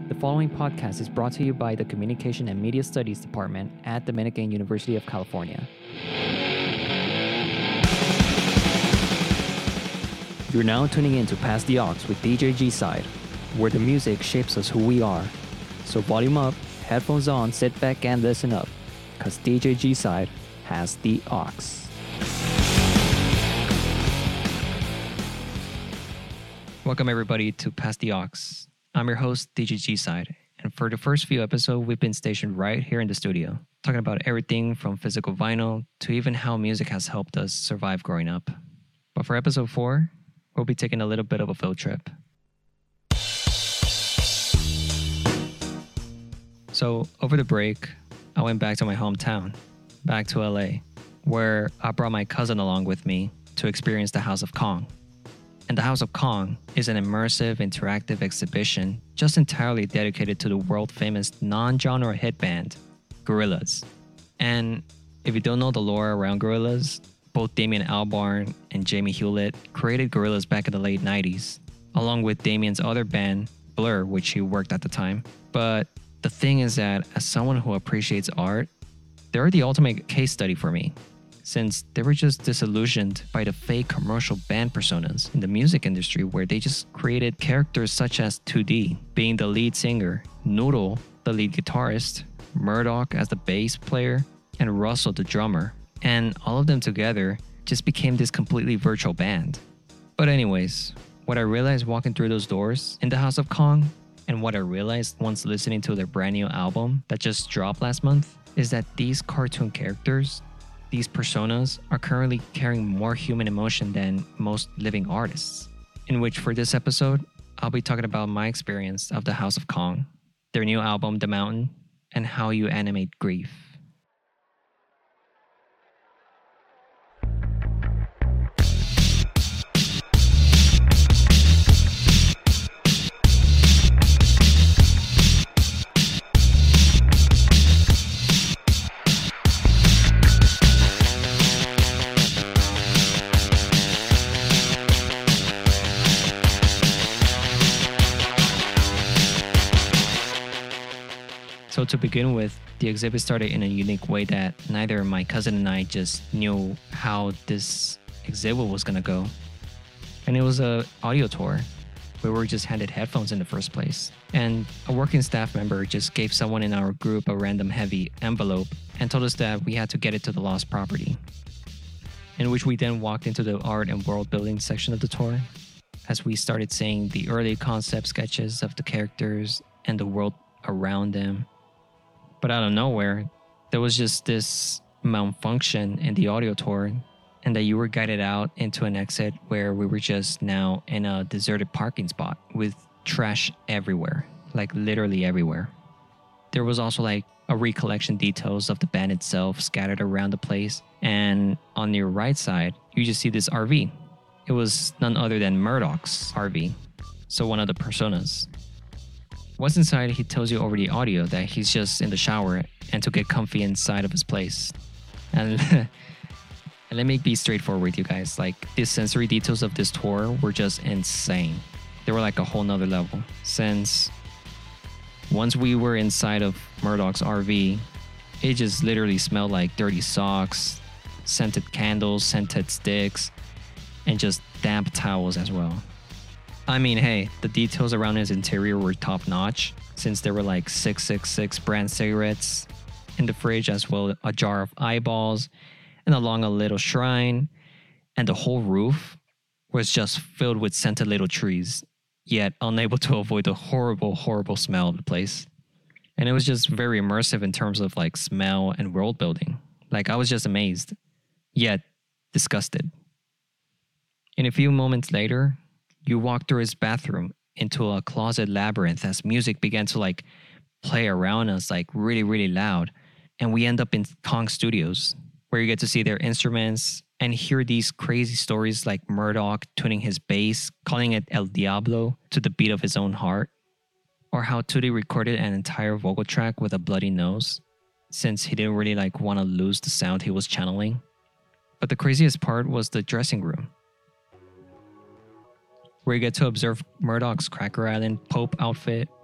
The following podcast is brought to you by the Communication and Media Studies Department at Dominican University of California. You're now tuning in to Pass the Aux with DJ G-Side, where the music shapes us who we are. So volume up, headphones on, sit back and listen up, cause DJ G-Side has the aux. Welcome everybody to Pass the Aux. I'm your host, DJ G-Side, and for the first few episodes, we've been stationed right here in the studio, talking about everything from physical vinyl to even how music has helped us survive growing up. But for episode 4, we'll be taking a little bit of a field trip. So over the break, I went back to my hometown, back to LA, where I brought my cousin along with me to experience the House of Kong. And the House of Kong is an immersive, interactive exhibition just entirely dedicated to the world-famous non-genre hit band, Gorillaz. And if you don't know the lore around Gorillaz, both Damien Albarn and Jamie Hewlett created Gorillaz back in the late 90s, along with Damien's other band, Blur, which he worked at the time. But the thing is that as someone who appreciates art, they're the ultimate case study for me, since they were just disillusioned by the fake commercial band personas in the music industry where they just created characters such as 2D, being the lead singer, Noodle, the lead guitarist, Murdoch as the bass player, and Russell, the drummer. And all of them together just became this completely virtual band. But anyways, what I realized walking through those doors in the House of Kong, and what I realized once listening to their brand new album that just dropped last month, is that these cartoon characters, these personas, are currently carrying more human emotion than most living artists. In which for this episode, I'll be talking about my experience of the House of Kong, their new album, The Mountain, and how you animate grief. So to begin with, the exhibit started in a unique way that neither my cousin and I just knew how this exhibit was gonna go. And it was an audio tour where we were just handed headphones in the first place. And a working staff member just gave someone in our group a random heavy envelope and told us that we had to get it to the lost property. In which we then walked into the art and world building section of the tour as we started seeing the early concept sketches of the characters and the world around them. But out of nowhere, there was just this malfunction in the audio tour, and that you were guided out into an exit where we were just now in a deserted parking spot with trash everywhere, like literally everywhere. There was also like a recollection details of the band itself scattered around the place, and on your right side, you just see this RV. It was none other than Murdoch's RV, so one of the personas. Once inside, he tells you over the audio that he's just in the shower and to get comfy inside of his place. And, and let me be straightforward with you guys. Like, the sensory details of this tour were just insane. They were like a whole nother level. Since once we were inside of Murdoch's RV, it just literally smelled like dirty socks, scented candles, scented sticks, and just damp towels as well. I mean, hey, the details around his interior were top-notch, since there were like 666 brand cigarettes in the fridge, as well as a jar of eyeballs, and along a little shrine, and the whole roof was just filled with scented little trees, yet unable to avoid the horrible, horrible smell of the place. And it was just very immersive in terms of like smell and world building. Like, I was just amazed, yet disgusted. And a few moments later, you walk through his bathroom into a closet labyrinth as music began to like play around us like really, really loud. And we end up in Kong Studios, where you get to see their instruments and hear these crazy stories like Murdoch tuning his bass, calling it El Diablo to the beat of his own heart. Or how Tootie recorded an entire vocal track with a bloody nose, since he didn't really like want to lose the sound he was channeling. But the craziest part was the dressing room, where you get to observe Murdoch's Cracker Island Pope outfit,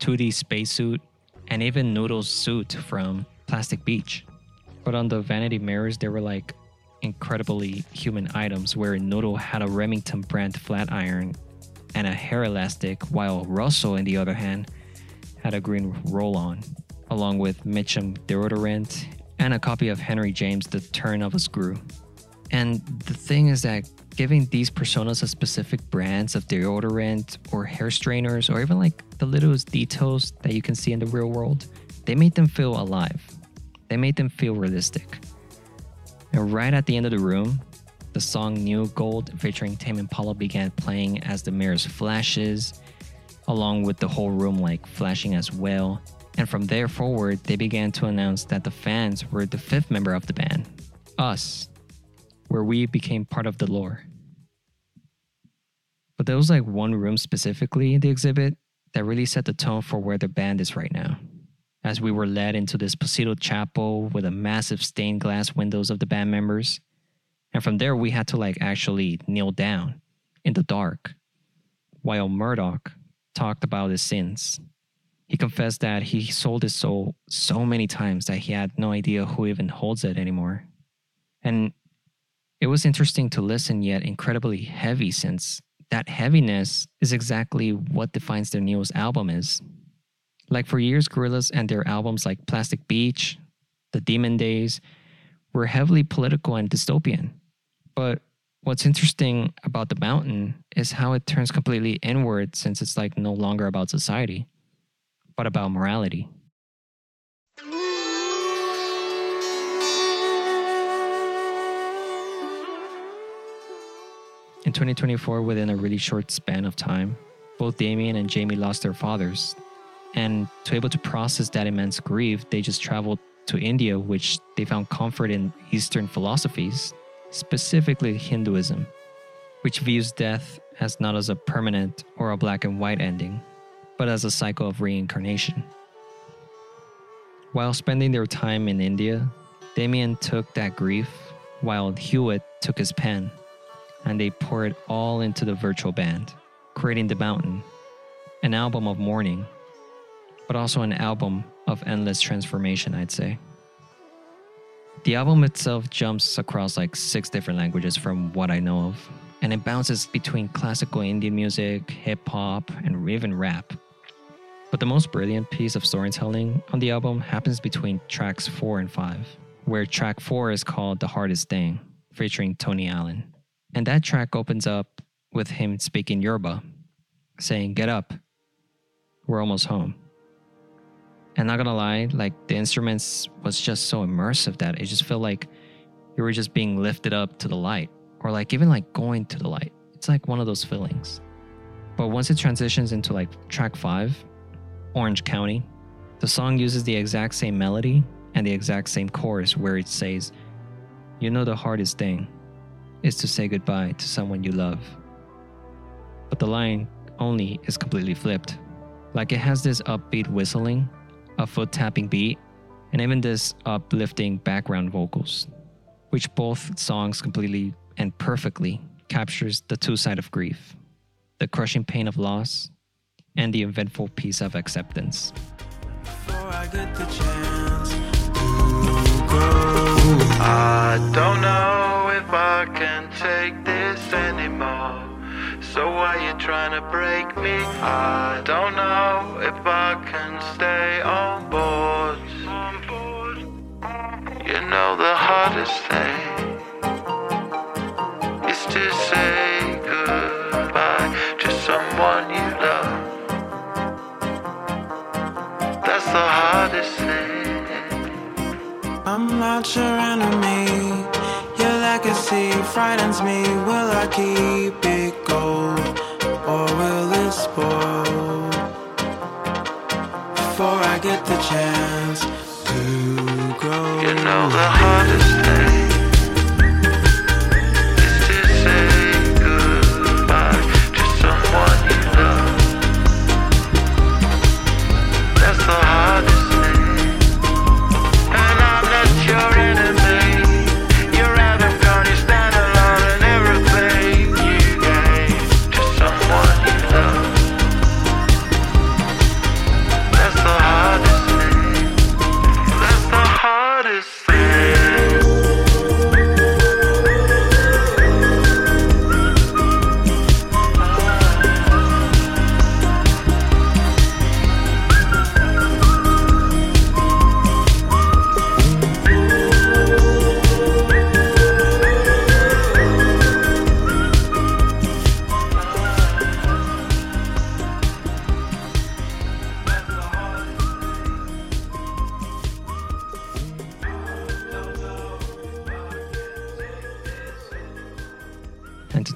2D spacesuit, and even Noodle's suit from Plastic Beach. But on the vanity mirrors, they were like incredibly human items, where Noodle had a Remington brand flat iron and a hair elastic, while Russell, on the other hand, had a green roll-on, along with Mitchum deodorant and a copy of Henry James' The Turn of a Screw. And the thing is that giving these personas a specific brands of deodorant or hair strainers, or even like the littlest details that you can see in the real world, they made them feel alive. They made them feel realistic. And right at the end of the room, the song New Gold featuring Tame Impala began playing as the mirrors flashes, along with the whole room like flashing as well. And from there forward, they began to announce that the fans were the fifth member of the band, us, where we became part of the lore. But there was like one room specifically in the exhibit that really set the tone for where the band is right now. As we were led into this Posito chapel with a massive stained glass windows of the band members. And from there, we had to like actually kneel down in the dark while Murdoch talked about his sins. He confessed that he sold his soul so many times that he had no idea who even holds it anymore. And it was interesting to listen, yet incredibly heavy, since that heaviness is exactly what defines their newest album is. Like for years, Gorillaz and their albums like Plastic Beach, The Demon Days, were heavily political and dystopian. But what's interesting about The Mountain is how it turns completely inward, since it's like no longer about society, but about morality. In 2024, within a really short span of time, both Damien and Jamie lost their fathers. And to be able to process that immense grief, they just traveled to India, which they found comfort in Eastern philosophies, specifically Hinduism, which views death as not as a permanent or a black and white ending, but as a cycle of reincarnation. While spending their time in India, Damien took that grief, while Hewitt took his pen, and they poured it all into the virtual band, creating The Mountain, an album of mourning, but also an album of endless transformation, I'd say. The album itself jumps across like 6 different languages from what I know of, and it bounces between classical Indian music, hip-hop, and even rap. But the most brilliant piece of storytelling on the album happens between tracks 4 and 5, where track 4 is called The Hardest Thing, featuring Tony Allen. And that track opens up with him speaking Yoruba, saying, "Get up, we're almost home." And not gonna lie, like the instruments was just so immersive that it just felt like you were just being lifted up to the light, or like even like going to the light. It's like one of those feelings. But once it transitions into like track 5, Orange County, the song uses the exact same melody and the exact same chorus, where it says, "You know the hardest thing is to say goodbye to someone you love." But the line only is completely flipped. Like it has this upbeat whistling, a foot tapping beat, and even this uplifting background vocals, which both songs completely and perfectly captures the 2 sides of grief, the crushing pain of loss and the eventful peace of acceptance. Before I get the chance to go, I don't know if I can take this anymore. So why you trying to break me? I don't know if I can stay on board. You know the hardest thing is to say goodbye to someone you love. That's the hardest thing. I'm not your enemy. Your legacy frightens me. Will I keep it gold, or will it spoil? Before I get the chance to grow. You know the hardest thing is to say goodbye to someone you love. That's the hardest thing. And I'm not your enemy.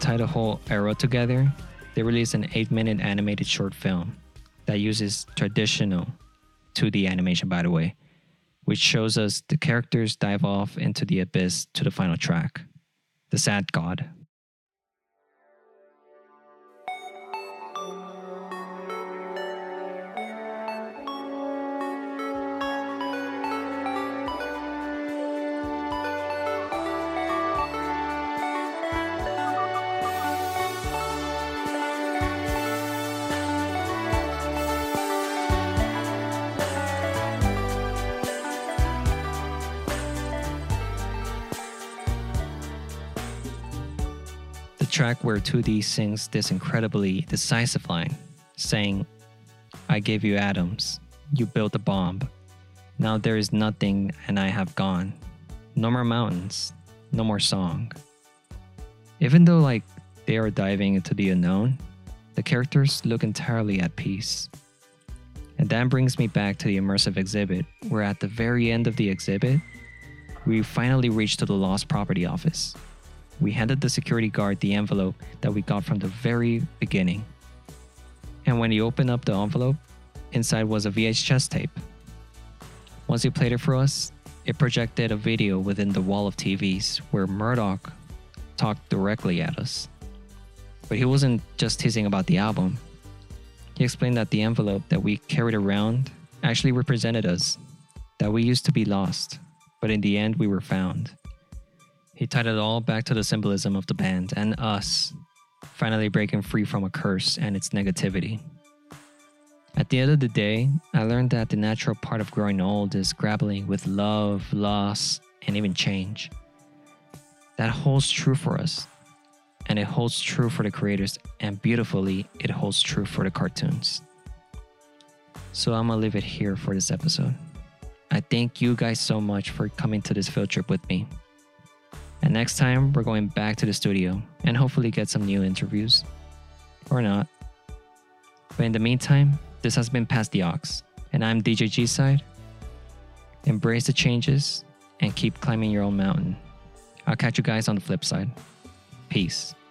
tie the whole era together, they released an 8-minute animated short film that uses traditional 2D animation, by the way, which shows us the characters dive off into the abyss to the final track, The Sad God. The track where 2D sings this incredibly decisive line, saying, "I gave you atoms, you built a bomb. Now there is nothing and I have gone. No more mountains, no more song." Even though they are diving into the unknown, the characters look entirely at peace. And that brings me back to the immersive exhibit, where at the very end of the exhibit, we finally reached to the lost property office. We handed the security guard the envelope that we got from the very beginning. And when he opened up the envelope, inside was a VHS tape. Once he played it for us, it projected a video within the wall of TVs where Murdoch talked directly at us. But he wasn't just teasing about the album. He explained that the envelope that we carried around actually represented us, that we used to be lost, but in the end we were found. He tied it all back to the symbolism of the band and us, finally breaking free from a curse and its negativity. At the end of the day, I learned that the natural part of growing old is grappling with love, loss, and even change. That holds true for us, and it holds true for the creators, and beautifully, it holds true for the cartoons. So I'm gonna leave it here for this episode. I thank you guys so much for coming to this field trip with me. And next time, we're going back to the studio and hopefully get some new interviews. Or not. But in the meantime, this has been Past the Aux, and I'm DJ G-Side. Embrace the changes and keep climbing your own mountain. I'll catch you guys on the flip side. Peace.